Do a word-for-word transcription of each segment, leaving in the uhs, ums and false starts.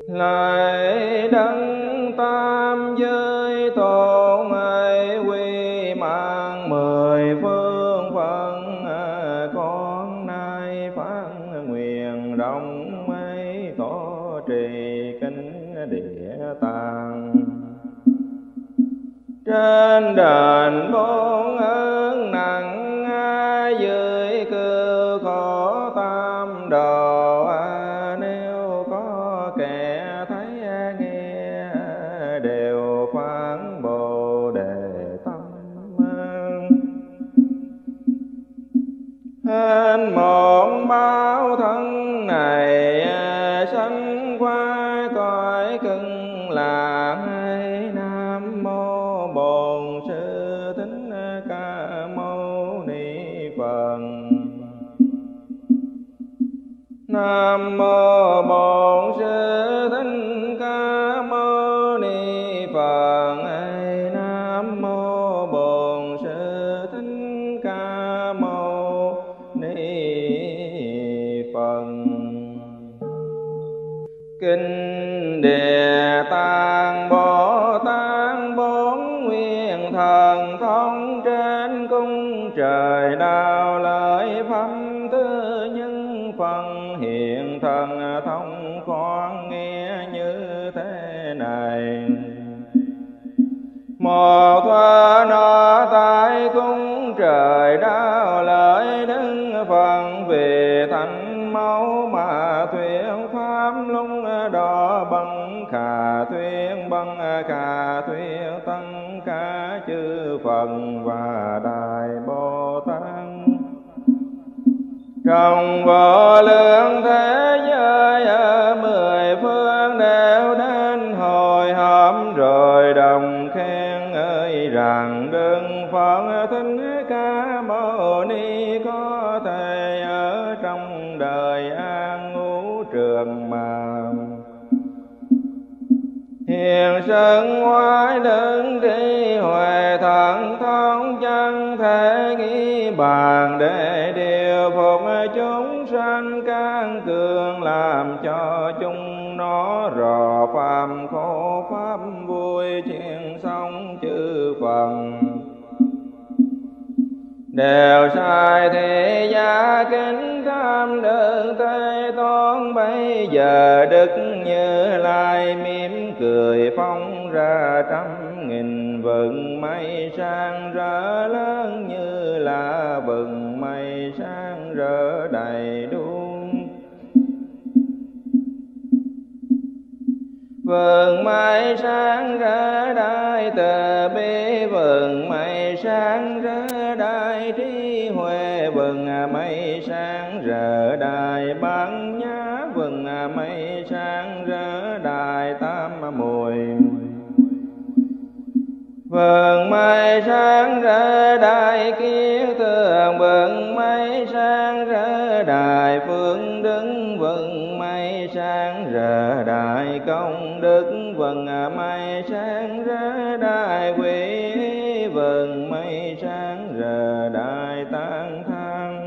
Lại đấng tam giới tôn ấy quy mạng mười phương phận, con nay phát nguyện rộng mấy tổ trì kinh địa tạng. Trên đền bốn ơn nặng, dưới cư khổ tam đồ, nếu có kẻ thấy nghe đều phán bồ đề tâm. Hên một báo thân này sanh qua cõi cực lạc, Nam mô Bổn Sư Thích Ca Mâu Ni Phật. Nam mô Bổn Sư Thích Ca Mâu Ni Phật. Nam mô Bổn Sư Thích Ca Mâu Ni Phật. Kinh Địa Tạng Bồ Tát bốn nguyên thần thông, trên cung trời đạo lợi pháp thứ nhân phần, hiện thần thông khoan nghe như thế này. Một thoa nó tại cung trời đạo lợi đứng phần, vì thành máu mà thuyết pháp lúc đó bằng khả thuyết bằng khả thuyết tất cả chư Phật và Đại Bồ Tát. Trong vô lượng thế giới ở mười phương đều đến hồi họp, rồi đồng khen ơi rằng Đức Phật Thích Ca Mâu Ni có thể ở trong đời an ngũ trường mà hiền sân ngoại đứng trí huệ thần thông, chân thể nghĩ bàn để điều phục chúng sanh, can cường làm cho chúng nó rò phàm khổ pháp vui, chuyện sống chư phần đều sai thế gia kính tham đường Thế Tôn. Bây giờ Đức Như Lai mỉm cười phóng ra trăm nghìn vầng mây sáng rỡ lớn, như là vầng mây sáng rỡ đầy đủ. Vầng mây sáng rỡ đại từ bi, vầng mây sáng rỡ đại trí huệ, vầng mây sáng rỡ đại bát nhã, vầng mây sáng rỡ đại tam muội. Vầng mây sáng rỡ đại kiến tường, vầng mây sáng rỡ đại phương đức, vầng mây sáng rỡ đại công đức, vầng mây sáng rỡ đại quý, vầng mây sáng rỡ đại tán thán.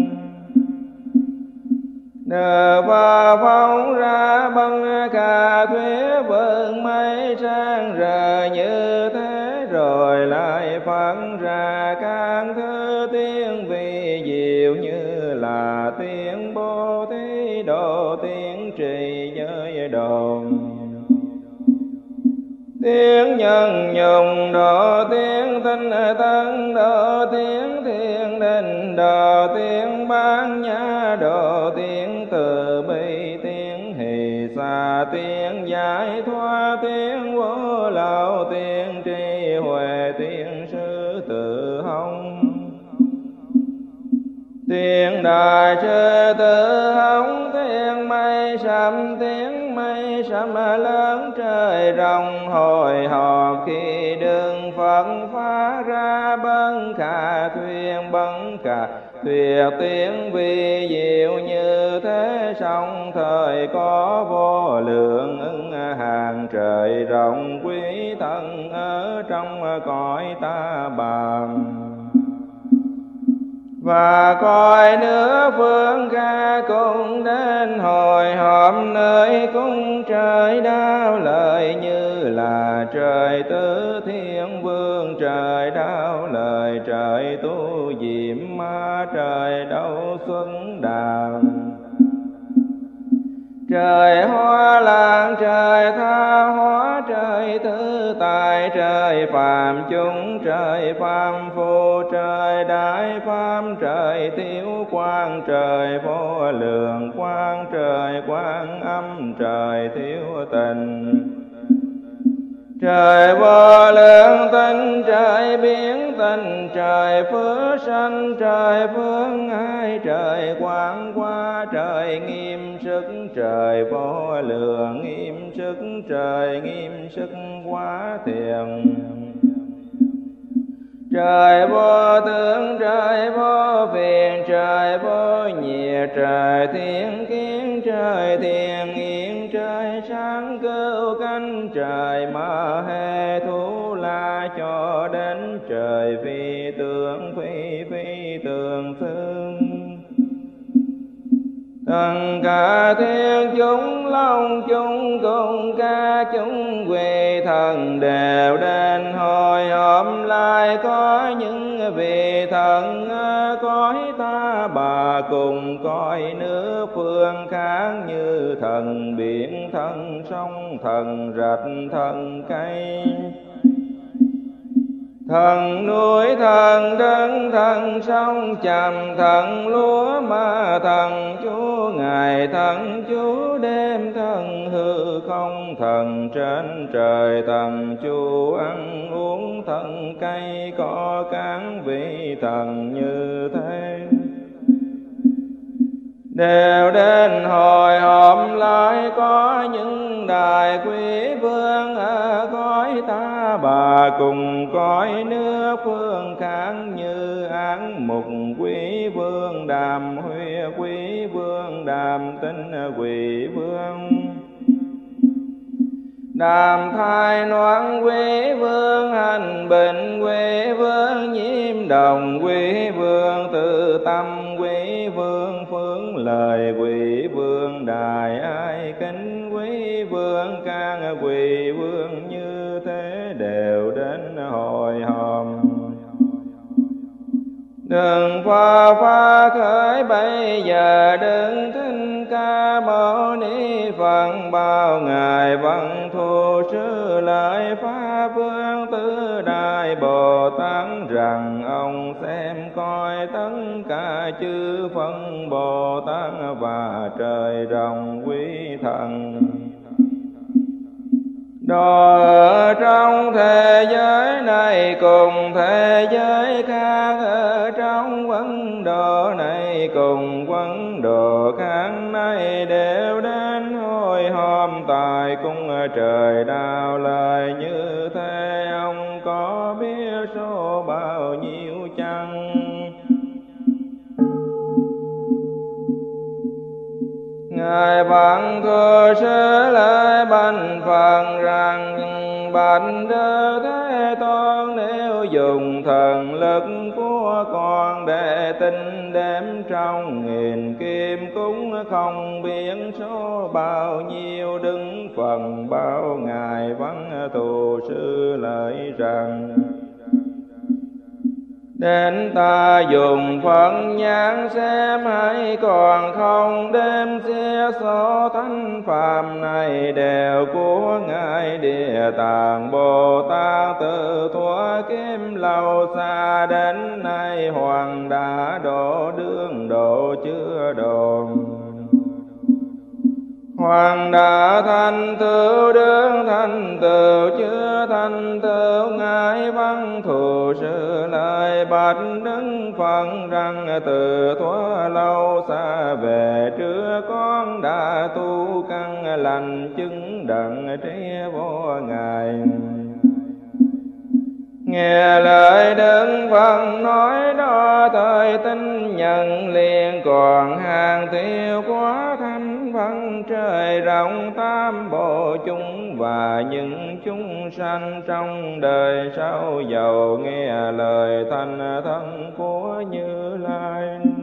Đời và phóng ra bằng cả thuyết, vầng mây sáng rỡ như thế, rồi lại phát ra các thứ tiếng vi diệu, như là tiếng Bố Thí Độ, tiếng trì giới độ, tiếng nhân nhung độ, tiếng tinh tấn độ, tiếng thiên định độ, tiếng bán nhã độ, tiếng từ bi, tiếng hỷ xả, tiếng giải thoát, tiếng vô lậu, tiếng trí huệ, tiếng sư tự hồng, tiếng đại sư tự hồng, tiếng mây sầm, tiếng mây sầm lớn trời rộng hồi hộp, khi đường Phật phá ra bấn khả thuyên bấn khả thuyết, tiếng vi diệu như thế, song thời có vô lượng ứng hàng trời rộng, quý thân ở trong cõi ta bà. Và coi nước phương ca cũng đến hồi họp nơi cung trời đao lời, như là trời tứ thiên vương, trời đao lời, trời tu diệm ma, trời đấu xuân đào. Trời hoa làng, trời tha hóa, trời tứ tài, trời phàm chúng, trời phàm phu, trời đại pháp, trời thiếu quang, trời vô lượng quang, trời quang âm, trời thiếu tình. Trời vô lượng tinh, trời biến tinh, trời phước sanh, trời phước ai, trời quang qua, trời nghiêm sức, trời vô lượng nghiêm sức, trời nghiêm sức quá thiền. Trời vô tướng, trời vô phiền, trời vô nhiệt, trời thiên kiến, trời thiền yên, trời sáng cứu cánh, trời ma hê thú la, cho đến trời phi tướng, phi phi tường thương. Tất cả thiên chúng, long chúng, cùng ca chúng quỳ thần đều đến hội họp lại. Có những vị thần cõi ta bà, cùng coi nước phương khác, như thần biển, thần sông, thần rạch, thần cây, thần núi, thần đất, thần sông trầm, thần lúa ma, thần chúa ngày, thần chúa đêm, thần hư không, thần trên trời, thần chúa ăn uống, thần cây có các vị thần như thế đều đến hồi họp lại. Có những đại quý vương ở cõi ta bà, cùng cõi nước phương khác, như Án Mục quý vương, Đàm Huy quý vương, Đàm Tinh quý vương, Đàm Thai Noãn quý vương, Hành Bình quý vương, Nhiễm Đồng quý vương, Tự Tâm quý vương, Phương Lời quý vương, Đài Ai Kính quý vương, các quý vương như thế đều đến hội họp. Đừng pha pha khởi bây giờ, đừng thinh ca mâu ni Phật, bao ngài văn thù sư lợi pháp vương tứ đại Bồ Tát, rằng ông xem coi tất cả chư phân Bồ Tát và trời rồng quý thần. Đó ở trong thế giới này cùng thế giới khác, ở trong vấn độ này cùng vấn độ khác này, đều đến hội họp tại cung trời đao lời. Như thế ông có biết số bao nhiêu chăng? Ngài Văn Thù Sư lại bạch Phật rằng, bạch Đức Thế Tôn, nếu dùng thần lực của con để tính đếm trong nghìn kim cúng, không biết số bao nhiêu đứng phần bao. Ngài Văn Thù Sư lại rằng, đến ta dùng Phật nhãn xem, hay còn không đêm xia số thánh phàm này, đều của Ngài Địa Tạng Bồ Tát. Từ thuở kim lâu xa đến nay, Hoàng đã độ đương độ chưa độ. Hoàng đã thành tựu đương thành tựu chưa thành tựu. Ngài Văn Thù Sư lại bạch Đức Phật rằng, từ thuở lâu xa về trước, con đã tu căn lành chứng đặng trí vô Ngài. Nghe lời Đức Phật nói đó, thời tin nhận liền, còn hàng thiêu quá thanh phân trời rộng tam bộ chúng và những chúng sanh trong đời sau giàu nghe lời thanh thân của Như Lai.